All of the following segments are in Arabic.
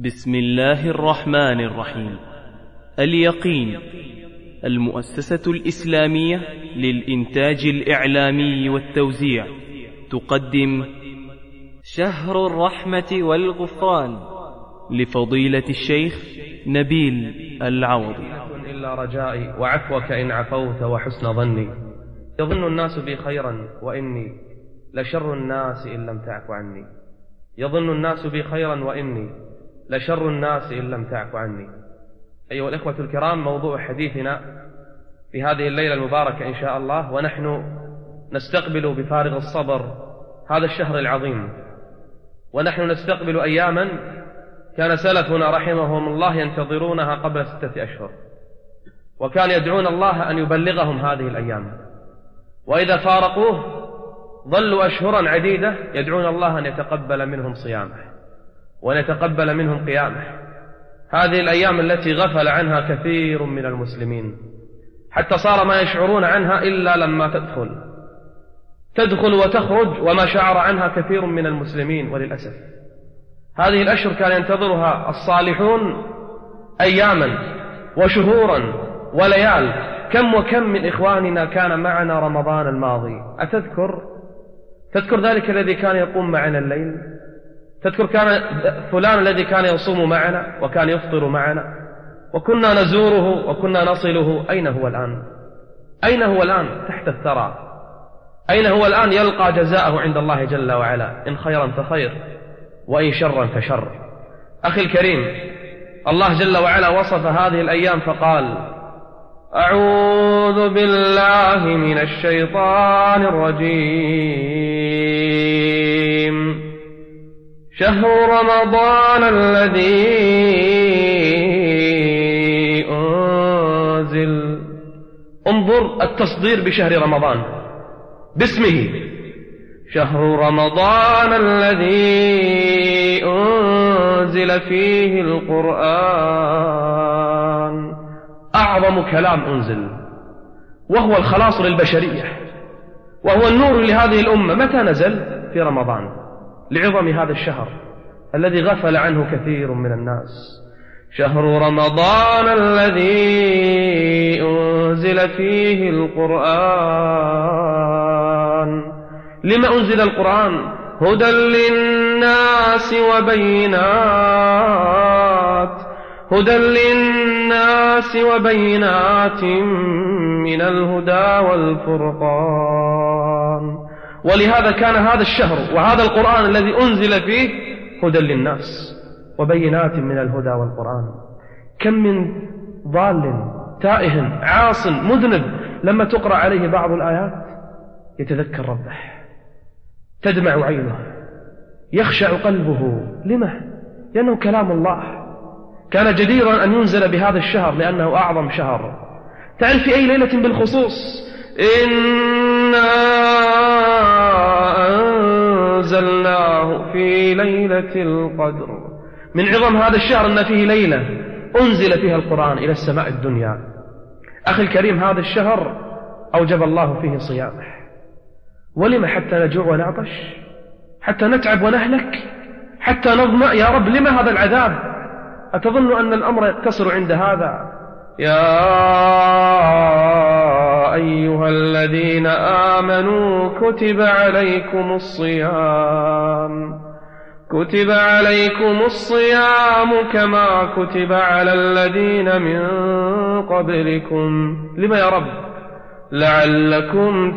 بسم الله الرحمن الرحيم. اليقين، المؤسسة الإسلامية للإنتاج الإعلامي والتوزيع، تقدم شهر الرحمة والغفران لفضيلة الشيخ نبيل العوضي. إلا رجائي وعفوك إن عفوت وحسن ظني، يظن الناس بي خيرا وإني لشر الناس إن لم تعف عني. يظن الناس بي خيرا وإني لشر الناس إن لم تعف عني. أيها الإخوة الكرام، موضوع حديثنا في هذه الليلة المباركة إن شاء الله، ونحن نستقبل بفارغ الصبر هذا الشهر العظيم، ونحن نستقبل أياما كان سلفنا رحمهم الله ينتظرونها قبل 6 أشهر، وكان يدعون الله أن يبلغهم هذه الأيام، وإذا فارقوه ظلوا أشهرا عديدة يدعون الله أن يتقبل منهم صيامه وأن يتقبل منهم قيامه. هذه الأيام التي غفل عنها كثير من المسلمين، حتى صار ما يشعرون عنها إلا لما تدخل وتخرج، وما شعر عنها كثير من المسلمين وللأسف. هذه الأشهر كان ينتظرها الصالحون أياما وشهورا وليال. كم وكم من إخواننا كان معنا رمضان الماضي، تذكر ذلك الذي كان يقوم معنا الليل؟ تذكر كان فلان الذي كان يصوم معنا وكان يفطر معنا وكنا نزوره وكنا نصله؟ أين هو الآن؟ أين هو الآن؟ تحت الثرى. أين هو الآن يلقى جزاءه عند الله جل وعلا، إن خيرا فخير وإن شرا فشر. أخي الكريم، الله جل وعلا وصف هذه الأيام فقال: أعوذ بالله من الشيطان الرجيم، شهر رمضان الذي أنزل. انظر التصدير بشهر رمضان باسمه، شهر رمضان الذي أنزل فيه القرآن. أعظم كلام أنزل، وهو الخلاص للبشرية، وهو النور لهذه الأمة. متى نزل؟ في رمضان، لعظم هذا الشهر الذي غفل عنه كثير من الناس. شهر رمضان الذي أنزل فيه القرآن. لما أنزل القرآن؟ هدى للناس وبينات من الهدى والفرقان. ولهذا كان هذا الشهر وهذا القرآن الذي أنزل فيه هدى للناس وبينات من الهدى والقرآن. كم من ضال تائه عاص مذنب لما تقرأ عليه بعض الآيات يتذكر ربه، تدمع عينه، يخشع قلبه. لما؟ لأنه كلام الله كان جديرا أن ينزل بهذا الشهر، لأنه أعظم شهر. تعرف في أي ليلة بالخصوص؟ إنا أنزلناه في ليلة القدر. من عظم هذا الشهر أن فيه ليلة أنزل فيها القرآن إلى السماء الدنيا. أخي الكريم، هذا الشهر أوجب الله فيه صيامه. ولما؟ حتى نجوع ونعطش، حتى نتعب ونهلك، حتى نظمأ. يا رب، لما هذا العذاب؟ أتظن أن الأمر يقتصر عند هذا؟ يا أيها الذين آمنوا كتب عليكم الصيام كما كتب على الذين من قبلكم. لما يا رب؟ لعلكم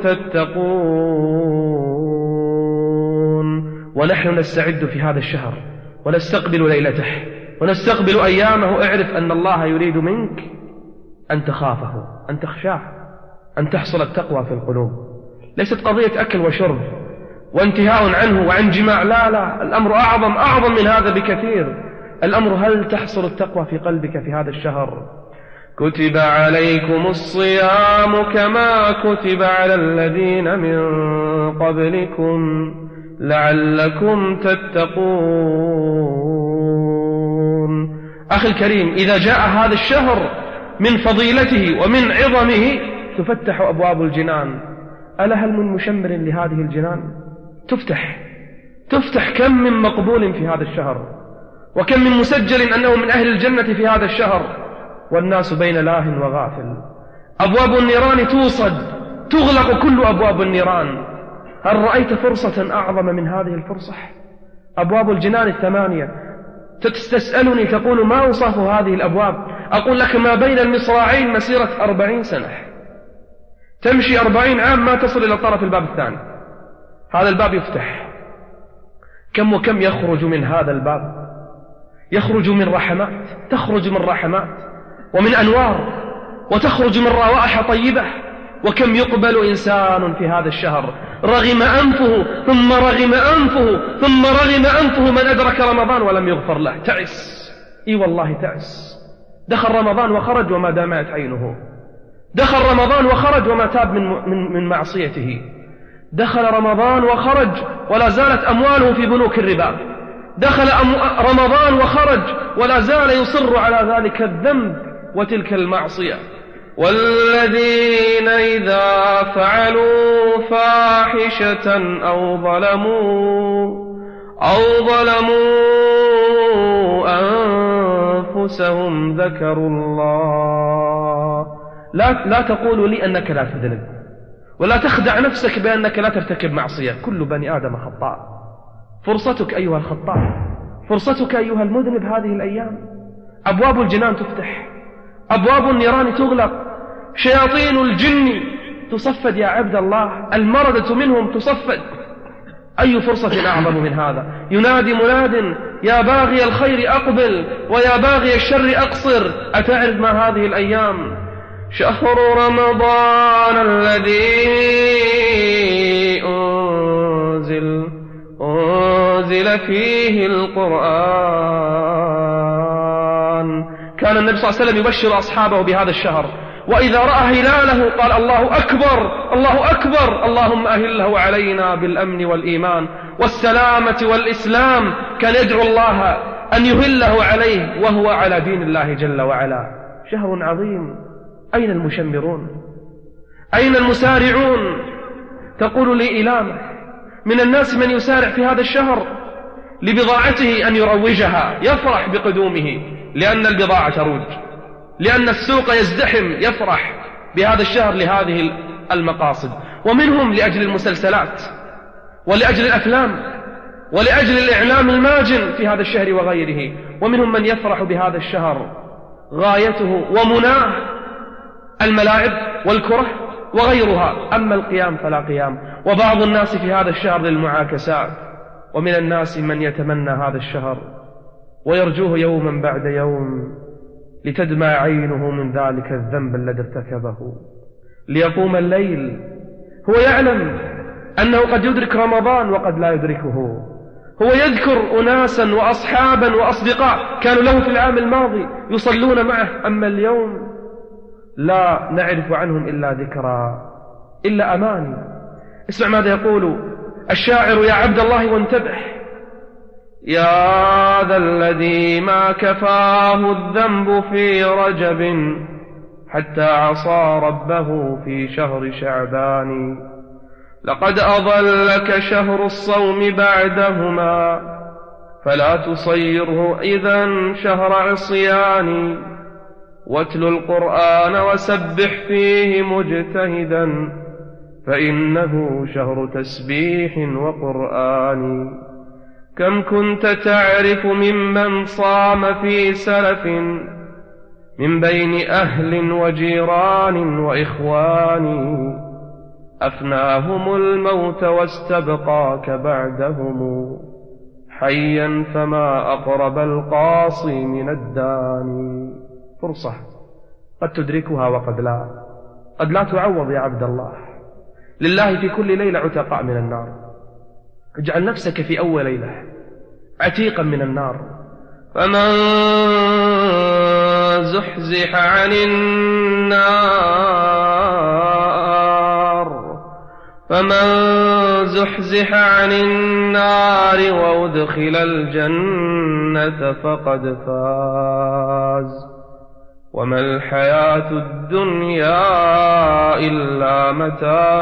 تتقون. ونحن نستعد في هذا الشهر ونستقبل ليلته ونستقبل أيامه. اعرف أن الله يريد منك أن تخافه، أن تخشاه، أن تحصل التقوى في القلوب. ليست قضية أكل وشرب وانتهاء عنه وعن جماع، لا، الأمر أعظم من هذا بكثير. الأمر هل تحصل التقوى في قلبك في هذا الشهر؟ كتب عليكم الصيام كما كتب على الذين من قبلكم لعلكم تتقون. أخي الكريم، إذا جاء هذا الشهر من فضيلته ومن عظمه تفتح أبواب الجنان. ألا هل من مشمر لهذه الجنان؟ تفتح. كم من مقبول في هذا الشهر، وكم من مسجل أنه من أهل الجنة في هذا الشهر والناس بين لاه وغافل. أبواب النيران توصد، تغلق كل أبواب النيران. هل رأيت فرصة أعظم من هذه الفرصة؟ أبواب الجنان 8. تسألني تقول ما أوصاف هذه الأبواب؟ أقول لك ما بين المصراعين مسيرة 40 سنة، تمشي 40 عام ما تصل إلى طرف الباب الثاني. هذا الباب يفتح، كم وكم يخرج من هذا الباب، يخرج من رحمات، تخرج من رحمات ومن أنوار، وتخرج من روائح طيبة. وكم يقبل إنسان في هذا الشهر رغم أنفه ثم رغم أنفه ثم رغم أنفه، من أدرك رمضان ولم يغفر له، تعس، إي والله تعس. دخل رمضان وخرج وما دامت عينه، دخل رمضان وخرج وما تاب من معصيته، دخل رمضان وخرج ولا زالت أمواله في بنوك الربا، دخل رمضان وخرج ولا زال يصر على ذلك الذنب وتلك المعصية. والذين إذا فعلوا فاحشة أو ظلموا أنفسهم ذكروا الله. لا تقول لي أنك لا تذنب، ولا تخدع نفسك بأنك لا ترتكب معصية. كل بني آدم خطاء. فرصتك أيها الخطاء، فرصتك أيها المذنب هذه الأيام. أبواب الجنان تفتح، أبواب النيران تغلق، شياطين الجن تصفد يا عبد الله، المردة منهم تصفد. أي فرصة أعظم من هذا؟ ينادي مناد يا باغي الخير أقبل ويا باغي الشر أقصر. أتعرف ما هذه الأيام؟ شهر رمضان الذي أنزل فيه القرآن. كان النبي صلى الله عليه وسلم يبشر أصحابه بهذا الشهر، وإذا رأى هلاله قال الله أكبر الله أكبر، اللهم أهله علينا بالأمن والإيمان والسلامة والإسلام. كان يدعو الله أن يهله عليه وهو على دين الله جل وعلا. شهر عظيم. أين المشمرون؟ أين المسارعون؟ تقول لي إلامة. من الناس من يسارع في هذا الشهر لبضاعته أن يروجها، يفرح بقدومه لأن البضاعة تروج، لأن السوق يزدحم، يفرح بهذا الشهر لهذه المقاصد. ومنهم لأجل المسلسلات ولأجل الأفلام ولأجل الإعلام الماجن في هذا الشهر وغيره. ومنهم من يفرح بهذا الشهر غايته ومناه الملاعب والكرة وغيرها، أما القيام فلا قيام. وبعض الناس في هذا الشهر للمعاكسات، ومن الناس من يتمنى هذا الشهر ويرجوه يوما بعد يوم لتدمع عينه من ذلك الذنب الذي ارتكبه، ليقوم الليل. هو يعلم أنه قد يدرك رمضان وقد لا يدركه. هو يذكر أناسا وأصحابا وأصدقاء كانوا له في العام الماضي يصلون معه، أما اليوم لا نعرف عنهم إلا ذكرى، إلا أماني. اسمع ماذا يقول الشاعر يا عبد الله وانتبه: يا ذا الذي ما كفاه الذنب في رجب حتى عصى ربه في شهر شعبان، لقد أضلك شهر الصوم بعدهما فلا تصيره إذن شهر عصيان، واتل القرآن وسبح فيه مجتهدا فإنه شهر تسبيح وقرآن. كم كنت تعرف ممن صام في سلف من بين أهل وجيران وإخوان، أفناهم الموت واستبقاك بعدهم حيا فما أقرب القاصي من الداني. فرصة قد تدركها وقد لا، قد لا تعوض يا عبد الله. لله في كل ليلة عتقاء من النار. اجعل نفسك في أول ليلة عتيقا من النار. فمن زحزح عن النار وأدخل الجنة فقد فاز، وما الحياة الدنيا إلا متاع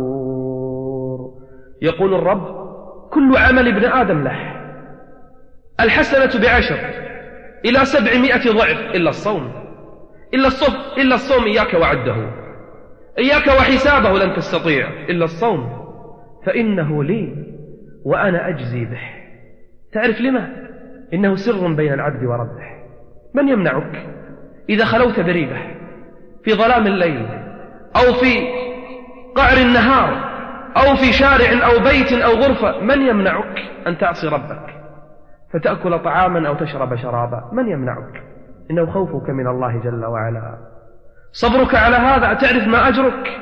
الغرور. يقول الرب: كل عمل ابن آدم له، الحسنة بعشر إلى 700 ضعف إلا الصوم. إلا الصوم إياك وعده، إياك وحسابه لن تستطيع، إلا الصوم فإنه لي وأنا أجزي به. تعرف لما؟ إنه سر بين العبد وربه. من يمنعك إذا خلوت بريبة في ظلام الليل أو في قعر النهار أو في شارع أو بيت أو غرفة، من يمنعك أن تعصي ربك فتأكل طعاما أو تشرب شرابا؟ من يمنعك؟ إنه خوفك من الله جل وعلا، صبرك على هذا. تعرف ما أجرك؟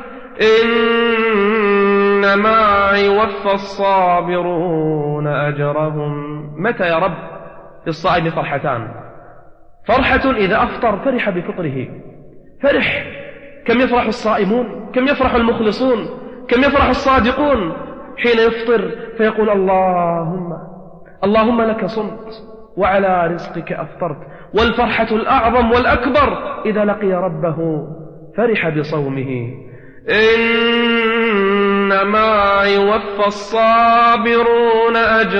إنما يوفى الصابرون أجرهم. متى يا رب؟ للصائم فرحتان: فرحة إذا أفطر فرح بفطره، فرح. كم يفرح الصائمون، كم يفرح المخلصون، كم يفرح الصادقون حين يفطر فيقول اللهم لك صمت وعلى رزقك أفطرت. والفرحة الأعظم والأكبر إذا لقي ربه فرح بصومه. إنما يوفى الصابرون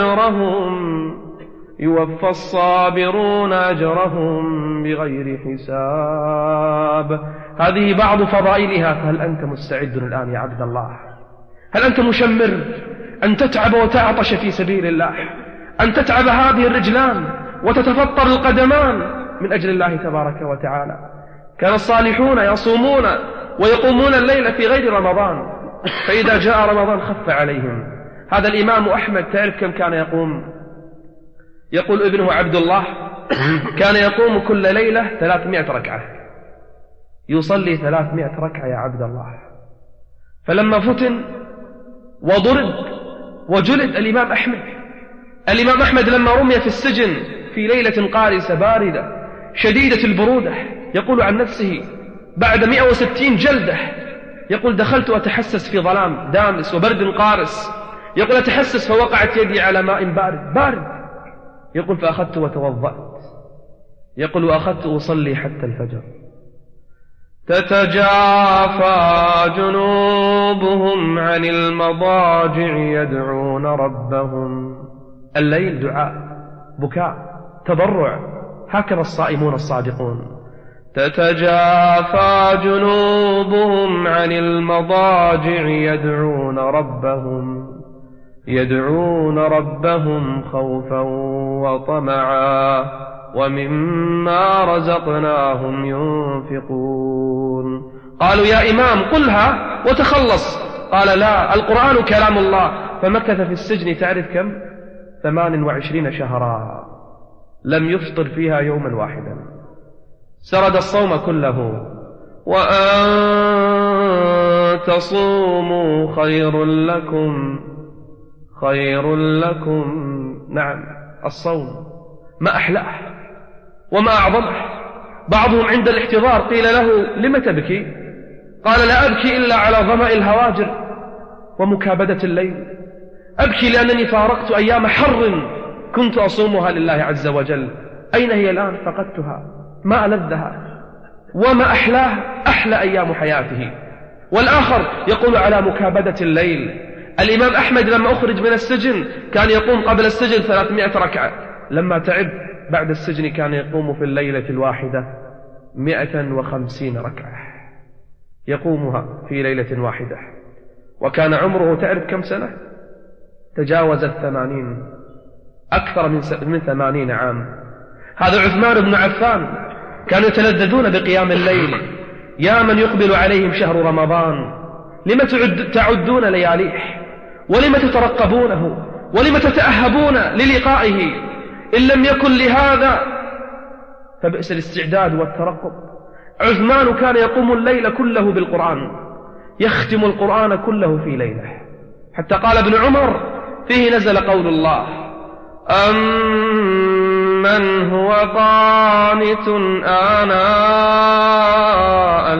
أجرهم بغير حساب. هذه بعض فضائلها، فهل أنت مستعد الآن يا عبد الله؟ هل أنت مشمر أن تتعب وتعطش في سبيل الله، أن تتعب هذه الرجلان وتتفطر القدمان من أجل الله تبارك وتعالى؟ كان الصالحون يصومون ويقومون الليل في غير رمضان، فإذا جاء رمضان خف عليهم. هذا الإمام أحمد تعرف كم كان يقوم؟ يقول ابنه عبد الله كان يقوم كل ليلة 300 ركعة، يصلي 300 ركعة يا عبد الله. فلما فتن وضرب وجلد الإمام أحمد لما رمي في السجن في ليلة قارسة باردة شديدة البرودة، يقول عن نفسه بعد 160 جلدة، يقول دخلت أتحسس في ظلام دامس وبرد قارس، يقول أتحسس فوقعت يدي على ماء بارد، يقول فأخذت وتوضأت، يقول وأخذت أصلي حتى الفجر. تتجافى جنوبهم عن المضاجع يدعون ربهم. الليل دعاء، بكاء، تضرع، هكذا الصائمون الصادقون. تتجافى جنوبهم عن المضاجع يدعون ربهم خوفا وطمعا ومما رزقناهم ينفقون. قالوا يا إمام قلها وتخلص، قال لا، القرآن كلام الله. فمكث في السجن تعرف كم؟ 28 شهرا لم يفطر فيها يوما واحدا، سرد الصوم كله. وأن تصوموا خير لكم. نعم، الصوم ما أحلاه وما أعظمه. بعضهم عند الاحتضار قيل له لم تبكي؟ قال لا أبكي إلا على ظمأ الهواجر ومكابدة الليل، أبكي لأنني فارقت أيام حر كنت أصومها لله عز وجل. أين هي الآن؟ فقدتها، ما ألذها وما أحلاه، أحلى أيام حياته. والآخر يقول على مكابدة الليل. الإمام أحمد لما أخرج من السجن كان يقوم قبل السجن 300 ركعة، لما تعب بعد السجن كان يقوم في الليلة الواحدة 150 ركعة يقومها في ليلة واحدة. وكان عمره تعرف كم سنة؟ تجاوز 80، أكثر من 80 عام. هذا عثمان بن عفان كانوا يتلذذون بقيام الليل. يا من يقبل عليهم شهر رمضان، لم تعدون لياليه؟ ولم تترقبونه؟ ولم تتأهبون للقائه؟ إن لم يكن لهذا فبئس الاستعداد والترقب. عثمان كان يقوم الليل كله بالقرآن، يختم القرآن كله في ليلة، حتى قال ابن عمر فيه نزل قول الله: أمن هو قانت آناء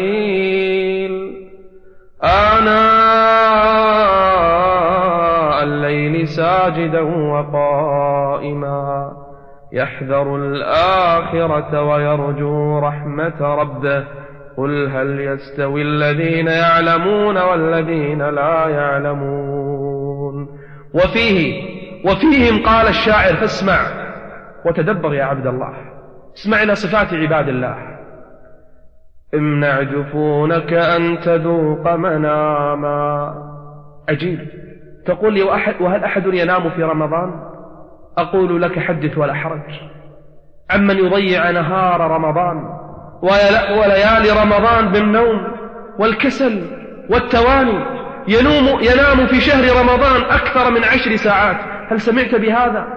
الليل ساجدا وقائما يحذر الآخرة ويرجو رحمة ربه قل هل يستوي الذين يعلمون والذين لا يعلمون. وفيهم قال الشاعر فاسمع: وتدبر يا عبد الله، اسمع إلى صفات عباد الله. امنع جفونك أن تذوق مناما. عجيب، تقول لي وهل أحد ينام في رمضان؟ أقول لك حدث ولا حرج عمن يضيع نهار رمضان وليالي رمضان بالنوم والكسل والتواني، ينام في شهر رمضان أكثر من 10 ساعات. هل سمعت بهذا؟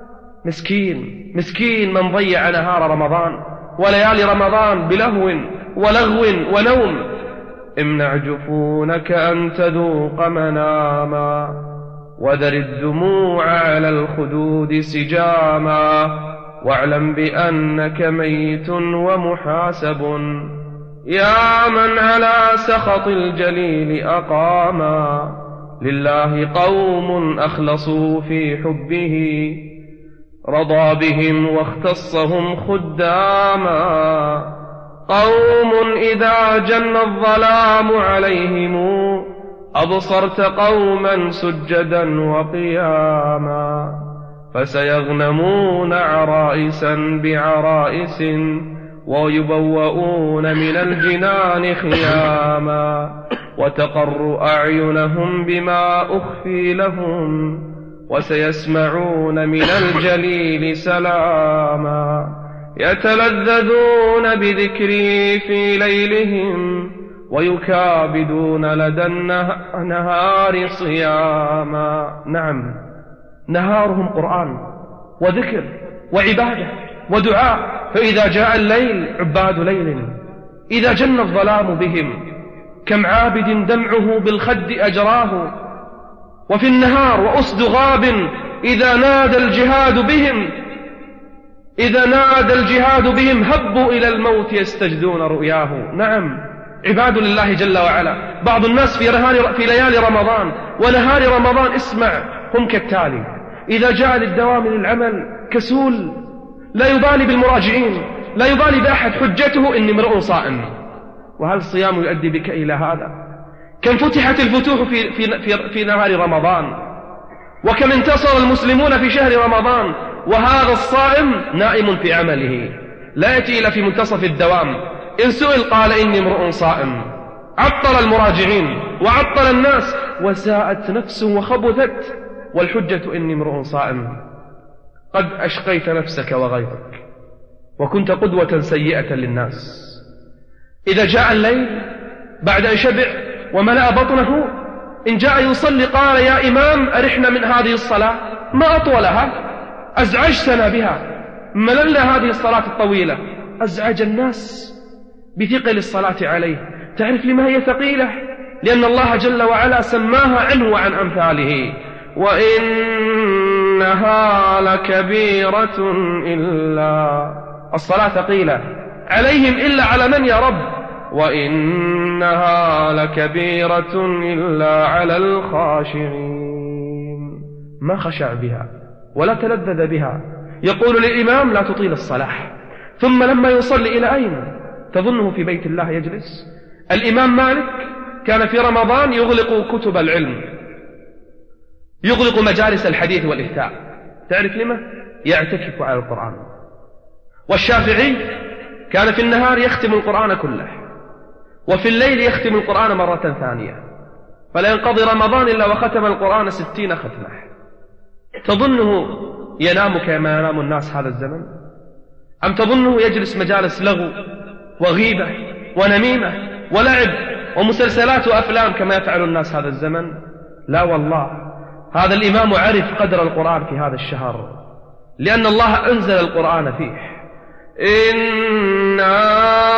مسكين من ضيع نهار رمضان وليالي رمضان بلهو ولغو ونوم. امنع جفونك أن تذوق مناما، وذر الدموع على الخدود سجاما، واعلم بأنك ميت ومحاسب، يا من على سخط الجليل أقاما. لله قوم أخلصوا في حبه، رضى بهم واختصهم خداما. قوم إذا جن الظلام عليهم، أبصرت قوما سجدا وقياما. فسيغنمون عرائسا بعرائس، ويبوؤون من الجنان خياما. وتقر أعينهم بما أخفي لهم، وسيسمعون من الجليل سلاما. يتلذذون بذكري في ليلهم، ويكابدون لدى النهار صياما. نعم، نهارهم قرآن وذكر وعبادة ودعاء، فإذا جاء الليل عباد ليل. إذا جن الظلام بهم كم عابد دمعه بالخد أجراه. وفي النهار وأسد غاب إذا نادى الجهاد بهم هبوا إلى الموت يستجدون رؤياه. نعم، عباد لله جل وعلا. بعض الناس في ليالي رمضان ونهار رمضان اسمع هم كالتالي: إذا جاء للدوام للعمل كسول، لا يبالي بالمراجعين، لا يبالي بأحد، حجته إني امرؤ صائم. وهل الصيام يؤدي بك إلى هذا؟ كم فتحت الفتوح في نهار رمضان، وكم انتصر المسلمون في شهر رمضان، وهذا الصائم نائم في عمله، لا يأتي إلا في منتصف الدوام. إن سئل قال إني امرؤ صائم. عطل المراجعين وعطل الناس، وساءت نفسه وخبثت، والحجة إني امرؤ صائم. قد أشقيت نفسك وغيرك، وكنت قدوة سيئة للناس. إذا جاء الليل بعد أن شبع وملأ بطنه، إن جاء يصلي قال: يا إمام أرحنا من هذه الصلاة، ما أطولها، أزعجتنا بها، مللنا هذه الصلاة الطويلة. أزعج الناس بثقل الصلاة عليه. تعرف لما هي ثقيلة؟ لأن الله جل وعلا سماها عنه وعن أمثاله: وإنها لكبيرة إلا، الصلاة ثقيلة عليهم إلا على من يا رب؟ وإنها لكبيرة إلا على الخاشعين. ما خشع بها ولا تلذذ بها. يقول للإمام: لا تطيل الصلاة. ثم لما يصلي إلى أين تظنه في بيت الله يجلس؟ الإمام مالك كان في رمضان يغلق كتب العلم، يغلق مجالس الحديث والإفتاء. تعرف لما؟ يعتكف على القرآن. والشافعي كان في النهار يختم القرآن كله، وفي الليل يختم القرآن مرة ثانية، فلا ينقضي رمضان إلا وختم القرآن 60 ختمة. تظنه ينام كما ينام الناس هذا الزمن؟ أم تظنه يجلس مجالس لغو وغيبة ونميمة ولعب ومسلسلات وأفلام كما يفعل الناس هذا الزمن؟ لا والله، هذا الإمام عرف قدر القرآن في هذا الشهر، لأن الله أنزل القرآن فيه. إنا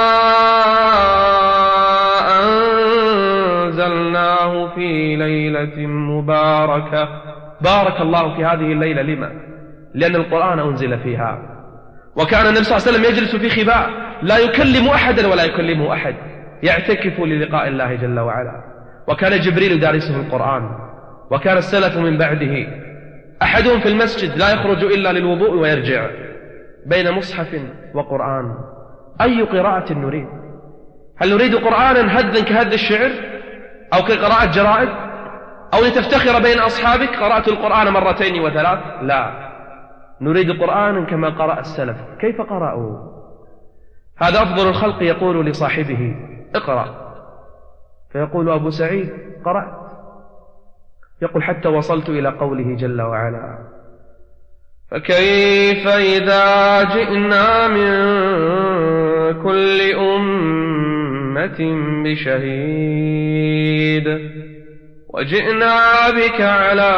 أنزلناه في ليلة مباركة. بارك الله في هذه الليلة. لما؟ لأن القرآن أنزل فيها. وكان النبي صلى الله عليه وسلم يجلس في خباء، لا يكلم أحدا ولا يكلمه أحد، يعتكف للقاء الله جل وعلا. وكان جبريل يدارسه القرآن. وكان السلف من بعده أحدهم في المسجد لا يخرج إلا للوضوء ويرجع، بين مصحف وقرآن. أي قراءة نريد؟ هل نريد قرآنا هدا كهد الشعر، أو كقراءة جرائد، أو لتفتخر بين أصحابك قرأت القرآن 2 و3؟ لا، نريد قرآنا كما قرأ السلف. كيف قرأوا؟ هذا أفضل الخلق يقول لصاحبه اقرأ، فيقول أبو سعيد قرأت. يقول حتى وصلت إلى قوله جل وعلا: فكيف إذا جئنا من كل أمة بشهيد وجئنا بك على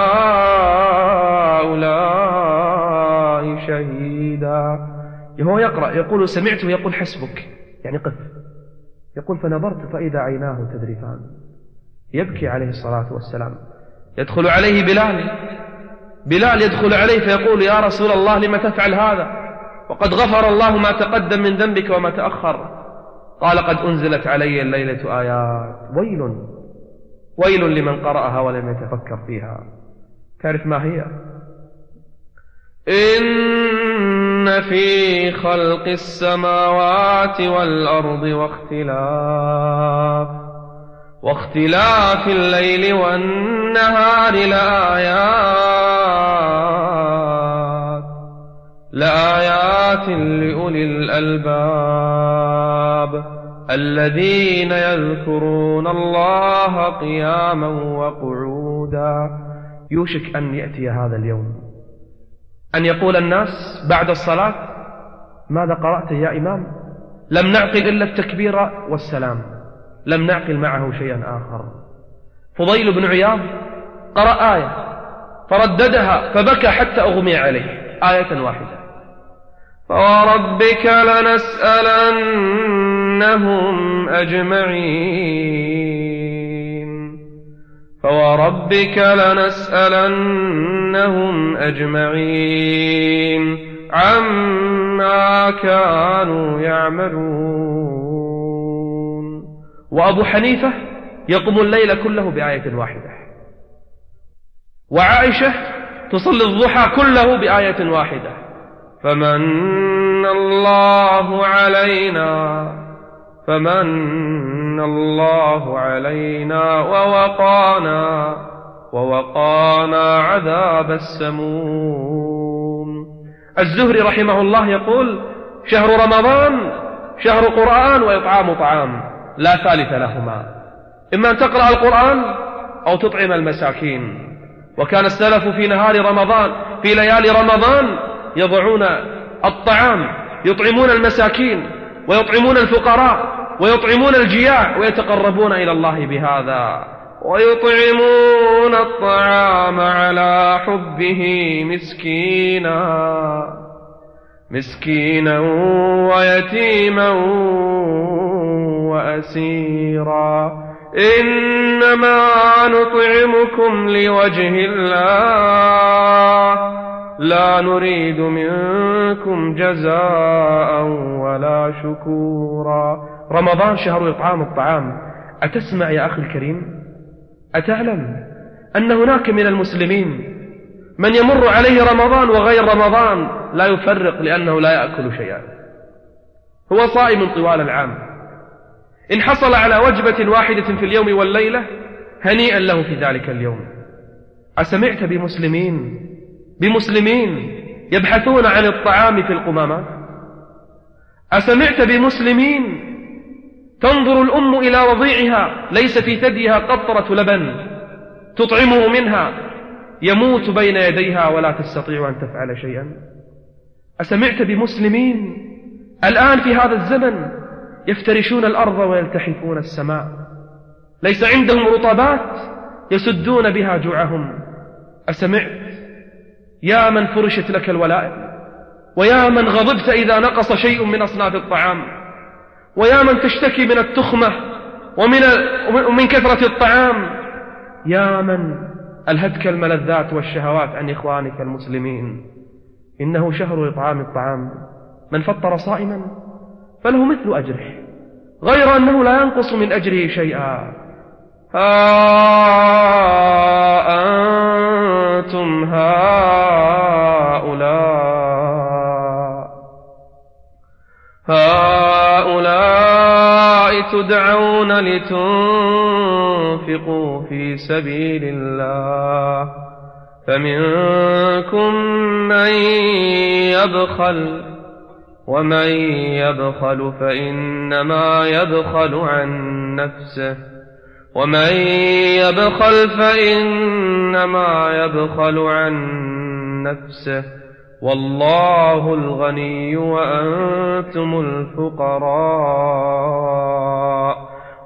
هؤلاء شهيدا. هو يقرأ يقول سمعته، يقول حسبك، يعني قف. يقول فنظرت فإذا عيناه تذرفان، يبكي عليه الصلاة والسلام. يدخل عليه بلال يدخل عليه فيقول: يا رسول الله لم تفعل هذا وقد غفر الله ما تقدم من ذنبك وما تأخر؟ قال: قد أنزلت علي الليلة آيات ويل لمن قرأها ولم يتفكر فيها. تعرف ما هي؟ إن في خلق السماوات والأرض واختلاف الليل والنهار لآيات لأولي الألباب الذين يذكرون الله قياما وقعودا. يوشك أن يأتي هذا اليوم أن يقول الناس بعد الصلاة: ماذا قرأت يا إمام؟ لم نعقل إلا التكبير والسلام، لم نعقل معه شيئا آخر. فضيل بن عياض قرأ آية فرددها فبكى حتى أغمي عليه، آية واحدة: فوربك لنسألنهم أجمعين عما كانوا يعملون. وأبو حنيفة يقوم الليل كله بآية واحدة، وعائشة تصلي الضحى كله بآية واحدة: فمن الله علينا ووقانا عذاب السموم. الزهري رحمه الله يقول: شهر رمضان شهر قرآن وإطعام طعام، لا ثالث لهما، إما أن تقرأ القرآن أو تطعم المساكين. وكان السلف في نهار رمضان في ليالي رمضان يضعون الطعام، يطعمون المساكين ويطعمون الفقراء ويطعمون الجياع ويتقربون إلى الله بهذا. ويطعمون الطعام على حبه مسكينا ويتيما وأسيرا. إنما نطعمكم لوجه الله لا نريد منكم جزاء ولا شكورا. رمضان شهر إطعام الطعام. أتسمع يا أخي الكريم؟ أتعلم أن هناك من المسلمين من يمر عليه رمضان وغير رمضان لا يفرق، لأنه لا يأكل شيئا، هو صائم طوال العام. إن حصل على وجبة واحدة في اليوم والليلة هنيئا له في ذلك اليوم. أسمعت بمسلمين يبحثون عن الطعام في القمامات؟ أسمعت بمسلمين تنظر الأم إلى رضيعها ليس في ثديها قطرة لبن تطعمه منها، يموت بين يديها ولا تستطيع أن تفعل شيئا؟ أسمعت بمسلمين الآن في هذا الزمن يفترشون الأرض ويلتحفون السماء، ليس عندهم رطبات يسدون بها جوعهم؟ أسمعت يا من فرشت لك الولائم، ويا من غضبت إذا نقص شيء من أصناف الطعام، ويا من تشتكي من التخمة ومن كثرة الطعام، يا من ألهتك الملذات والشهوات عن إخوانك المسلمين. إنه شهر إطعام الطعام، من فطر صائما فله مثل أجره، غير أنه لا ينقص من أجره شيئا. ها أنتم هؤلاء تدعون لتنفقوا في سبيل الله فمنكم من يبخل ومن يبخل فإنما يبخل عن نفسه ومن يبخل فإنما يبخل عن نفسه والله الغني وأنتم الفقراء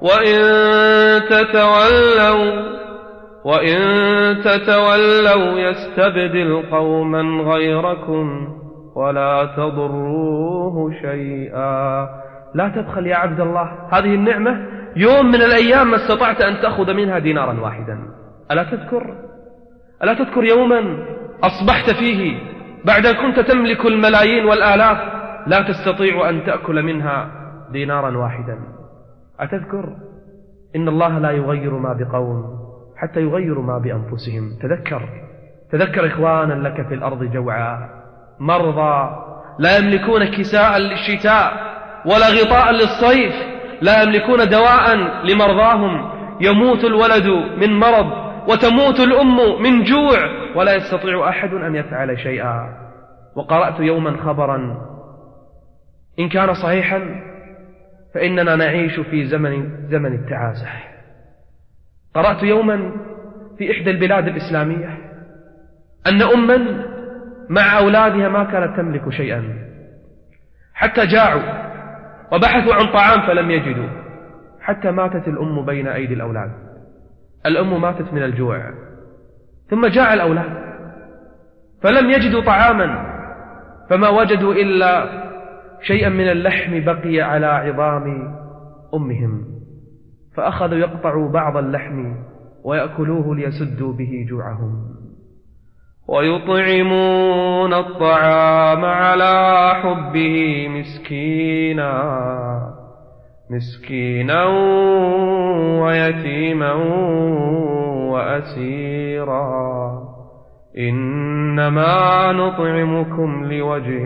وإن تتولوا يستبدل قوما غيركم ولا تضروه شيئا. لا تبخل يا عبد الله، هذه النعمة يوم من الأيام ما استطعت أن تأخذ منها دينارا واحدا. ألا تذكر يوما أصبحت فيه بعد أن كنت تملك الملايين والآلاف لا تستطيع أن تأكل منها دينارا واحدا؟ أتذكر؟ إن الله لا يغير ما بقوم حتى يغيروا ما بأنفسهم. تذكر إخوانا لك في الأرض جوعا مرضى لا يملكون كساء للشتاء ولا غطاء للصيف، لا يملكون دواء لمرضاهم، يموت الولد من مرض وتموت الأم من جوع ولا يستطيع أحد أن يفعل شيئا. وقرأت يوما خبرا إن كان صحيحا فإننا نعيش في زمن التعاسة. قرأت يوما في إحدى البلاد الإسلامية أن أما مع أولادها ما كانت تملك شيئا حتى جاعوا وبحثوا عن طعام فلم يجدوا، حتى ماتت الأم بين أيدي الأولاد. الأم ماتت من الجوع، ثم جاع الأولاد فلم يجدوا طعاما، فما وجدوا إلا شيئا من اللحم بقي على عظام أمهم، فأخذوا يقطعوا بعض اللحم ويأكلوه ليسدوا به جوعهم. ويطعمون الطعام على حبه مسكينا ويتيما وأسيرا إنما نطعمكم لوجه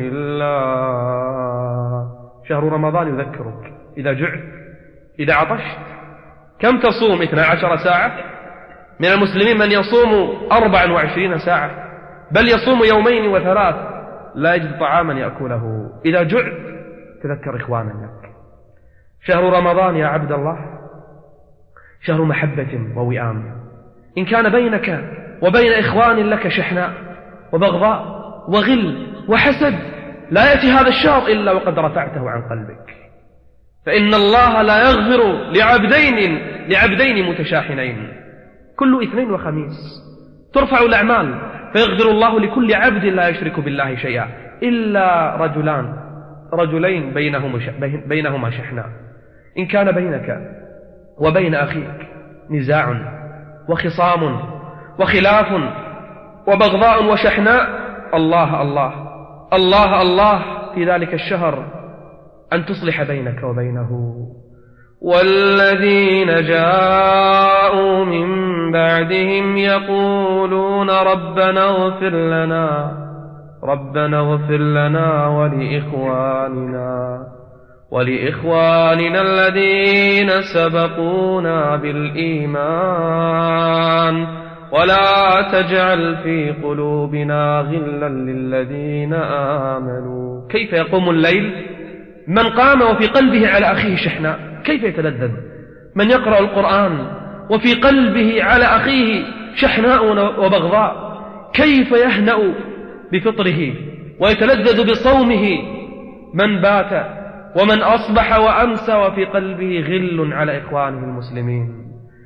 الله. شهر رمضان يذكرك إذا جعت إذا عطشت. كم تصوم؟ 12 ساعة. من المسلمين من يصوم 24 ساعة، بل يصوم 2 و3 لا يجد طعاما يأكله. إذا جعت تذكر إخوانا لك. شهر رمضان يا عبد الله شهر محبة ووئام. إن كان بينك وبين إخوان لك شحناء وبغضاء وغل وحسد، لا يأتي هذا الشهر إلا وقد رفعته عن قلبك، فإن الله لا يغفر لعبدين متشاحنين. كل اثنين وخميس ترفع الأعمال فيغفر الله لكل عبد لا يشرك بالله شيئا إلا رجلين بينهما شحناء. إن كان بينك وبين أخيك نزاع وخصام وخلاف وبغضاء وشحناء، الله الله الله الله في ذلك الشهر أن تصلح بينك وبينه. والذين جاءوا من بعدهم يقولون ربنا اغفر لنا ولإخواننا الذين سبقونا بالإيمان ولا تجعل في قلوبنا غلا للذين آمنوا. كيف يقوم الليل من قام وفي قلبه على أخيه شحناء؟ كيف يتلذذ من يقرأ القرآن وفي قلبه على أخيه شحناء وبغضاء؟ كيف يهنأ بفطره ويتلذذ بصومه من بات ومن أصبح وأمسى وفي قلبه غل على إخوانه المسلمين؟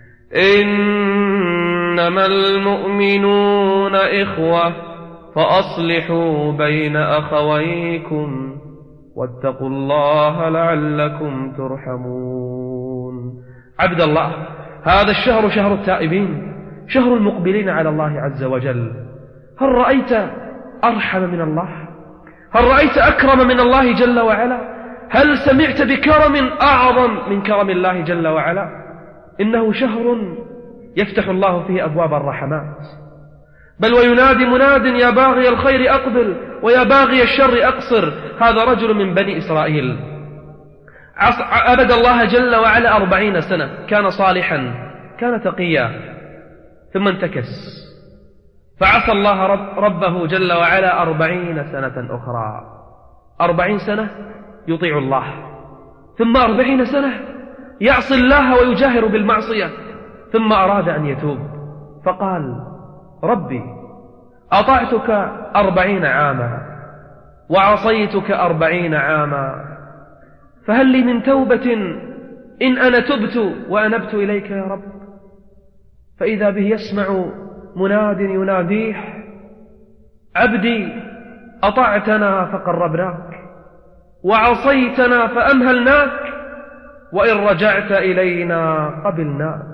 إنما المؤمنون إخوة فأصلحوا بين أخويكم واتقوا الله لعلكم ترحمون. عبد الله هذا الشهر شهر التائبين، شهر المقبلين على الله عز وجل. هل رأيت أرحم من الله؟ هل رأيت أكرم من الله جل وعلا؟ هل سمعت بكرم أعظم من كرم الله جل وعلا؟ إنه شهر يفتح الله فيه أبواب الرحمات، بل وينادي مناد يا باغي الخير أقبل ويا باغي الشر أقصر. هذا رجل من بني إسرائيل عبد الله جل وعلا 40 سنة، كان صالحا كان تقيا، ثم انتكس فعصى الله ربه جل وعلا 40 سنة أخرى. 40 سنة يطيع الله، ثم 40 سنة يعصي الله ويجاهر بالمعصية، ثم أراد أن يتوب فقال: ربي أطعتك 40 عاما وعصيتك 40 عاما، فهل لي من توبة إن أنا تبت وأنبت إليك يا رب؟ فإذا به يسمع مناد يناديه: عبدي أطعتنا فقربناك، وعصيتنا فأمهلناك، وإن رجعت إلينا قبلناك،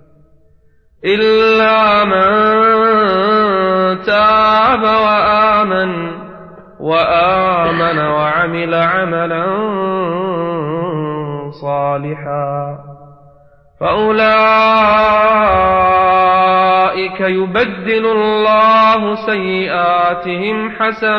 إلا من تاب وآمن وعمل عملا صالحا فأولئك يبدل الله سيئاتهم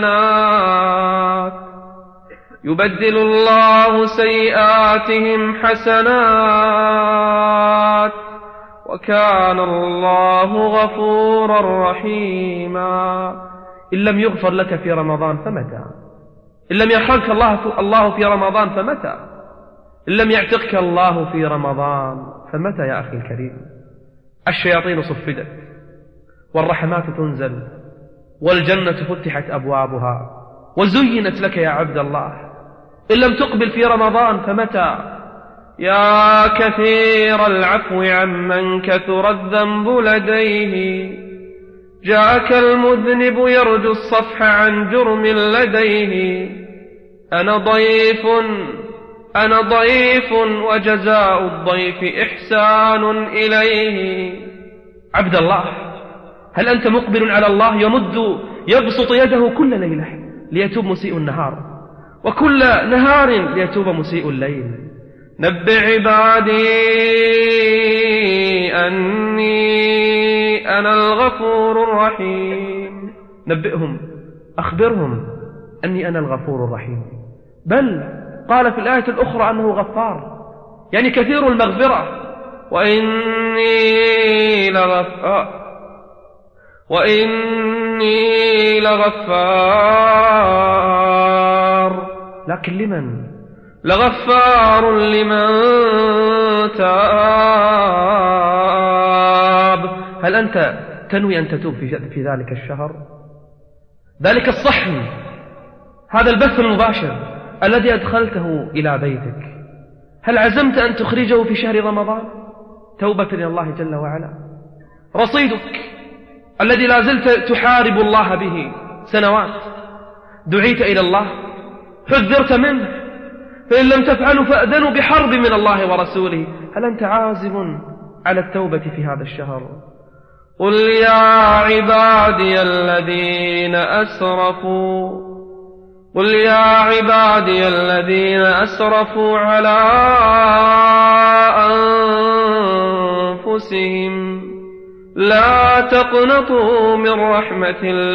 حسنات وكان الله غفورا رحيما. إن لم يغفر لك في رمضان فمتى؟ إن لم يرحمك الله في رمضان فمتى؟ إن لم يعتقك الله في رمضان فمتى يا أخي الكريم؟ الشياطين صفدت والرحمات تنزل والجنة فتحت أبوابها وزينت لك يا عبد الله. إن لم تقبل في رمضان فمتى؟ يا كثير العفو عمن كثر الذنب لديه، جاءك المذنب يرجو الصفح عن جرم لديه، أنا ضيف وجزاء الضيف إحسان إليه. عبد الله، هل أنت مقبل على الله يبسط يده كل ليلة ليتوب مسيء النهار، وكل نهار ليتوب مسيء الليل؟ نبئ عبادي أني أنا الغفور الرحيم. نبئهم، أخبرهم أني أنا الغفور الرحيم. بل قال في الآية الأخرى أنه غفار، يعني كثير المغفرة. وإني لغفار، لكن لمن؟ لغفار لمن تاب. هل أنت تنوي أن تتوب في ذلك الشهر، ذلك الصحن، هذا البث المباشر الذي أدخلته إلى بيتك؟ هل عزمت أن تخرجه في شهر رمضان توبة إلى الله جل وعلا؟ رصيدك الذي لا زلت تحارب الله به سنوات، دعيت إلى الله، حذرت منه، فإن لم تفعلوا فأذنوا بحرب من الله ورسوله. هل أنت عازم على التوبة في هذا الشهر؟ قل يا عبادي الذين أسرفوا على أنفسهم لا تقنطوا من رحمة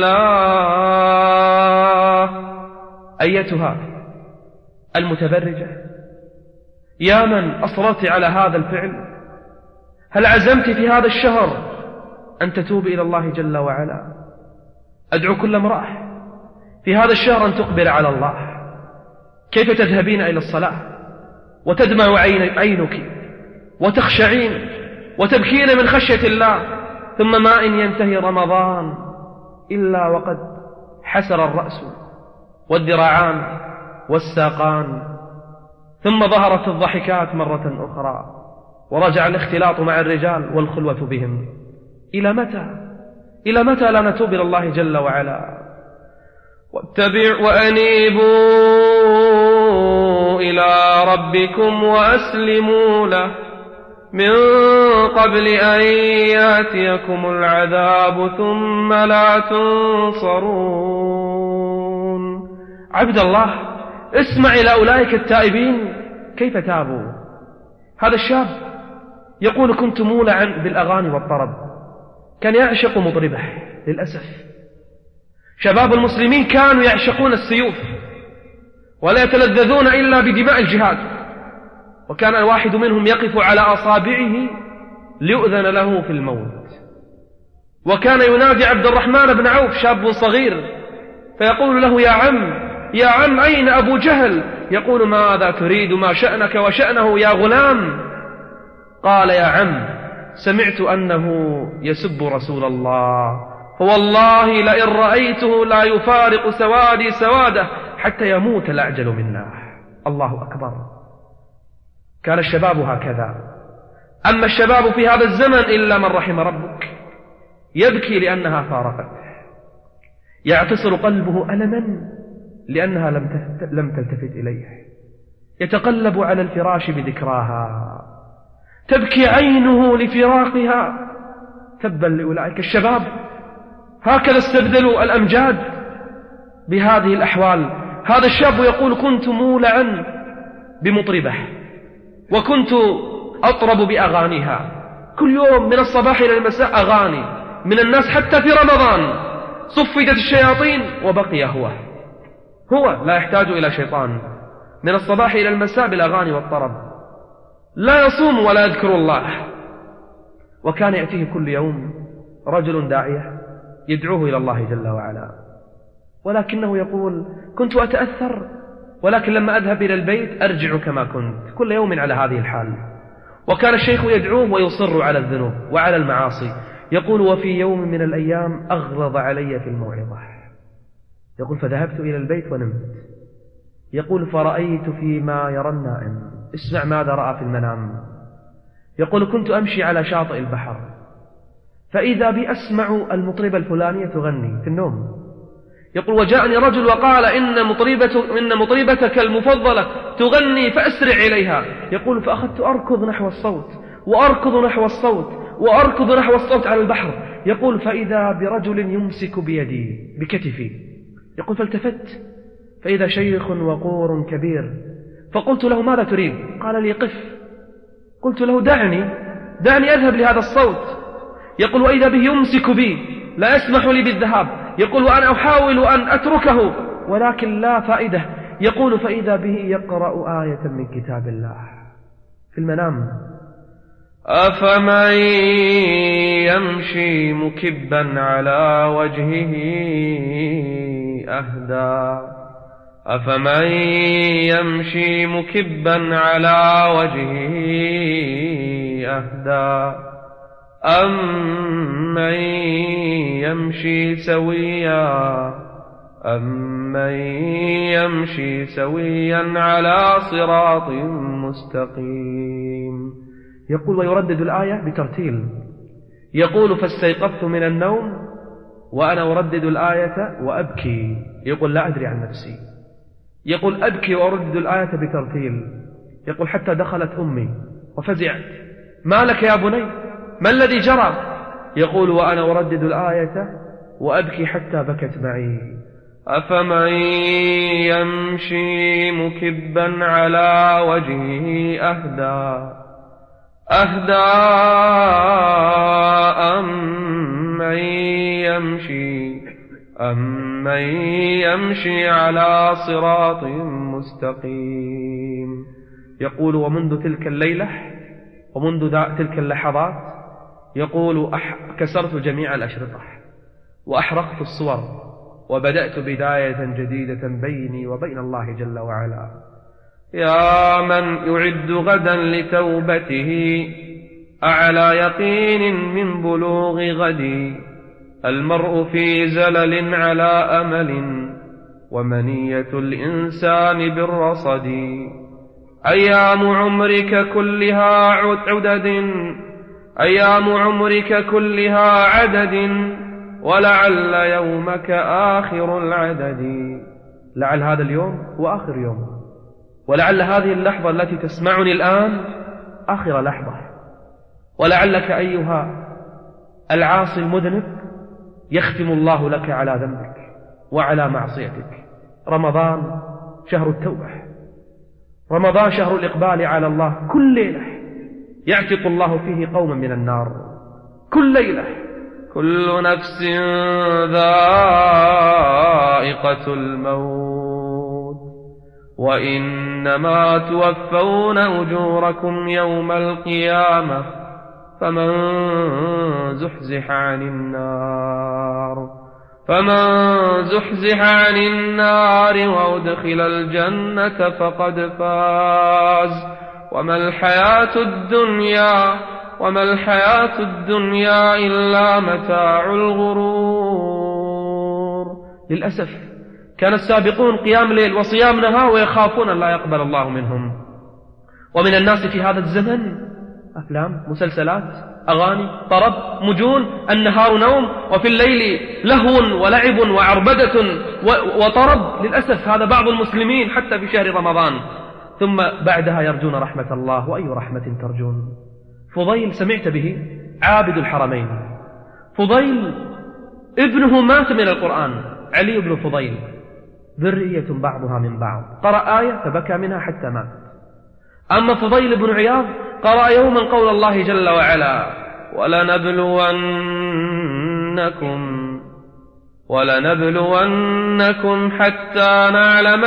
الله. أيتها المتبرجة، يا من أصررت على هذا الفعل، هل عزمت في هذا الشهر أن تتوب إلى الله جل وعلا؟ أدعو كل امرأة في هذا الشهر أن تقبل على الله. كيف تذهبين إلى الصلاة وتدمع عينك وتخشعين وتبكين من خشية الله، ثم ما إن ينتهي رمضان إلا وقد حسر الرأس والذراعان والساقان، ثم ظهرت الضحكات مرة أخرى، ورجع الاختلاط مع الرجال والخلوة بهم. إلى متى لا نتوب إلى الله جل وعلا؟ وأنيبوا إلى ربكم وأسلموا له من قبل أن يأتيكم العذاب ثم لا تنصرون. عبد الله، اسمع إلى أولئك التائبين كيف تابوا. هذا الشاب يقول: كنت مولعا بالأغاني والطرب، كان يعشق مطربه. للأسف شباب المسلمين كانوا يعشقون السيوف ولا يتلذذون إلا بدماء الجهاد، وكان الواحد منهم يقف على أصابعه ليؤذن له في الموت. وكان ينادي عبد الرحمن بن عوف شاب صغير فيقول له يا عم يا عم أين أبو جهل؟ يقول ماذا تريد؟ ما شأنك وشأنه يا غلام؟ قال يا عم سمعت أنه يسب رسول الله، فوالله لئن رأيته لا يفارق سوادي سواده حتى يموت الأعجل منا. الله أكبر. كان الشباب هكذا. أما الشباب في هذا الزمن إلا من رحم ربك، يبكي لأنها فارقته، يعتصر قلبه ألما لأنها لم تلتفت إليه، يتقلب على الفراش بذكراها، تبكي عينه لفراقها. تبا لأولئك الشباب، هكذا استبدلوا الأمجاد بهذه الأحوال. هذا الشاب يقول كنت مولعا بمطربة وكنت أطرب بأغانيها، كل يوم من الصباح إلى المساء أغاني من الناس، حتى في رمضان صفدت الشياطين وبقي هو لا يحتاج إلى شيطان، من الصباح إلى المساء بالأغاني والطرب، لا يصوم ولا يذكر الله. وكان يأتيه كل يوم رجل داعية يدعوه إلى الله جل وعلا، ولكنه يقول كنت أتأثر، ولكن لما أذهب إلى البيت أرجع كما كنت، كل يوم على هذه الحال. وكان الشيخ يدعوه ويصر على الذنوب وعلى المعاصي. يقول وفي يوم من الأيام أغلظ علي في الموعظة، يقول فذهبت إلى البيت ونمت. يقول فرأيت فيما يرى النائم، اسمع ماذا رأى في المنام. يقول كنت أمشي على شاطئ البحر فإذا بي أسمع المطربة الفلانية تغني في النوم. يقول وجاءني رجل وقال إن مطربتك المفضلة تغني فأسرع إليها. يقول فأخذت أركض نحو الصوت وأركض نحو الصوت وأركض نحو الصوت على البحر. يقول فإذا برجل يمسك بيدي بكتفي. يقول فالتفت فإذا شيخ وقور كبير، فقلت له ماذا تريد؟ قال لي قف. قلت له دعني أذهب لهذا الصوت. يقول وإذا به يمسك بي لا يسمح لي بالذهاب. يقول وأنا أحاول أن أتركه ولكن لا فائدة. يقول فإذا به يقرأ آية من كتاب الله في المنام. أفمن يمشي مكبا على وجهه أهدى أفمن يمشي مكبا على وجهه أهدى أمن يمشي سويا على صراط مستقيم. يقول ويردد الآية بترتيل. يقول فاستيقظت من النوم وأنا أردد الآية وأبكي. يقول لا أدري عن نفسي. يقول أبكي وأردد الآية بترتيل. يقول حتى دخلت أمي وفزعت ما لك يا بني؟ ما الذي جرى؟ يقول وأنا أردد الآية وأبكي حتى بكت معي. أفمن يمشي مكبا على وجهه أهدى أمن يمشي على صراط مستقيم. يقول ومنذ تلك الليلة ومنذ تلك اللحظات يقول كسرت جميع الأشرطة وأحرقت الصور وبدأت بداية جديدة بيني وبين الله جل وعلا. يا من يعد غدا لتوبته أعلى يقين من بلوغ غدي. المرء في زلل على أمل ومنية الإنسان بالرصد. أيام عمرك كلها عدد ولعل يومك آخر العدد. لعل هذا اليوم هو آخر يوم، ولعل هذه اللحظة التي تسمعني الآن آخر لحظة، ولعلك أيها العاصي المذنب يختم الله لك على ذنبك وعلى معصيتك. رمضان شهر التوبة، رمضان شهر الإقبال على الله. كل ليلة يعتق الله فيه قوما من النار، كل ليلة. كل نفس ذائقة الموت وإنما توفون أجوركم يوم القيامة فمن زحزح عن النار وأدخل الجنة فقد فاز وما الحياة الدنيا إلا متاع الغرور. للأسف كان السابقون قيام ليل وصيام نهار ويخافون أن لا يقبل الله منهم. ومن الناس في هذا الزمن أفلام، مسلسلات، أغاني، طرب، مجون، النهار نوم وفي الليل لهو ولعب وعربدة وطرب. للأسف هذا بعض المسلمين حتى في شهر رمضان، ثم بعدها يرجون رحمة الله. وأي رحمة ترجون؟ فضيل سمعت به، عابد الحرمين. فضيل ابنه مات من القرآن، علي بن فضيل، ذرية بعضها من بعض، قرأ آية فبكى منها حتى مات. أما فضيل بن عياض قرأ يوما قول الله جل وعلا: ولنبلونكم حتى نعلم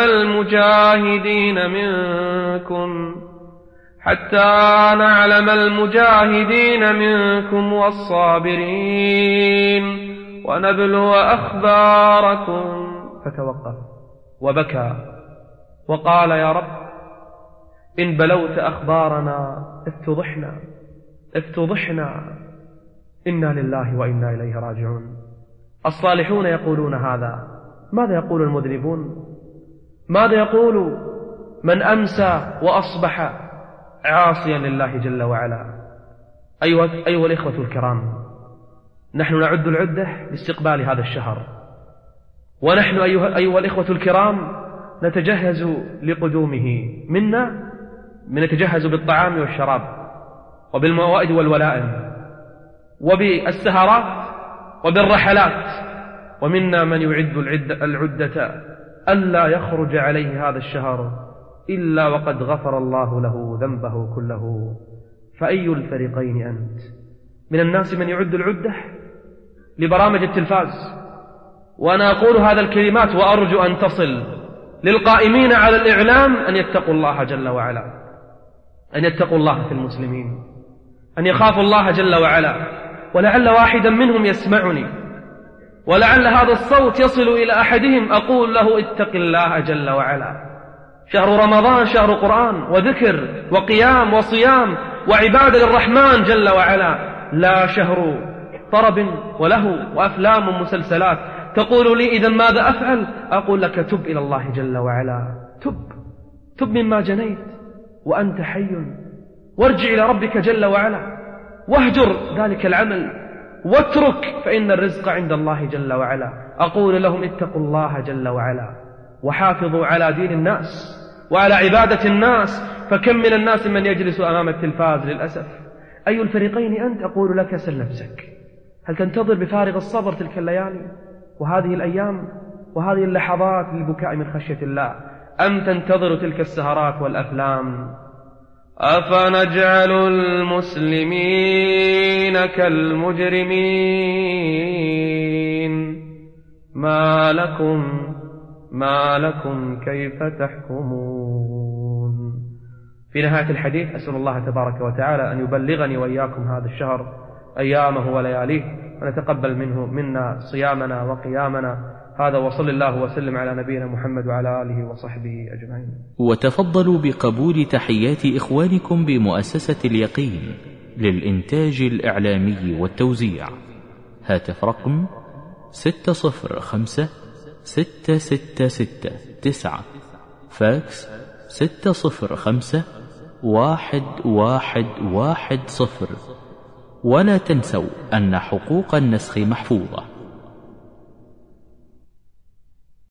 المجاهدين منكم والصابرين ونبلو أخباركم. فتوقف وبكى وقال: يا رب إن بلوت أخبارنا افتضحنا، إنا لله وإنا إليه راجعون. الصالحون يقولون هذا، ماذا يقول المذنبون؟ ماذا يقول من أمسى وأصبح عاصيا لله جل وعلا؟ أيها الإخوة الكرام، نحن نعد العدة لاستقبال هذا الشهر، ونحن أيها الإخوة الكرام نتجهز لقدومه. منا من نتجهز بالطعام والشراب وبالموائد والولائم وبالسهرات وبالرحلات، ومنا من يعد العدة ألا يخرج عليه هذا الشهر إلا وقد غفر الله له ذنبه كله. فأي الفريقين أنت؟ من الناس من يعد العدة لبرامج التلفاز. وأنا أقول هذا الكلمات وأرجو أن تصل للقائمين على الإعلام أن يتقوا الله جل وعلا، أن يتقوا الله في المسلمين، أن يخافوا الله جل وعلا. ولعل واحدا منهم يسمعني، ولعل هذا الصوت يصل إلى أحدهم، أقول له: اتق الله جل وعلا. شهر رمضان شهر قرآن وذكر وقيام وصيام وعبادة للرحمن جل وعلا، لا شهر طرب ولهو وأفلام ومسلسلات. تقول لي: إذا ماذا أفعل؟ أقول لك: تب إلى الله جل وعلا، تب مما جنيت وأنت حي، وارجع إلى ربك جل وعلا، واهجر ذلك العمل واترك، فإن الرزق عند الله جل وعلا. أقول لهم: اتقوا الله جل وعلا وحافظوا على دين الناس وعلى عبادة الناس، فكم من الناس من يجلس أمام التلفاز للأسف. أي الفريقين أنت؟ أقول لك: سل نفسك. هل تنتظر بفارغ الصبر تلك الليالي وهذه الأيام وهذه اللحظات للبكاء من خشية الله، أم تنتظر تلك السهرات والأفلام؟ أفنجعل المسلمين كالمجرمين ما لكم كيف تحكمون. في نهاية الحديث أسأل الله تبارك وتعالى أن يبلغني وإياكم هذا الشهر أيامه ولياليه، ونتقبل منا صيامنا وقيامنا. هذا وصل الله وسلم على نبينا محمد وعلى آله وصحبه أجمعين. وتفضلوا بقبول تحيات إخوانكم بمؤسسة اليقين للإنتاج الإعلامي والتوزيع. هاتف رقم 605-666-9، فاكس 605-1110. ولا تنسوا أن حقوق النسخ محفوظة.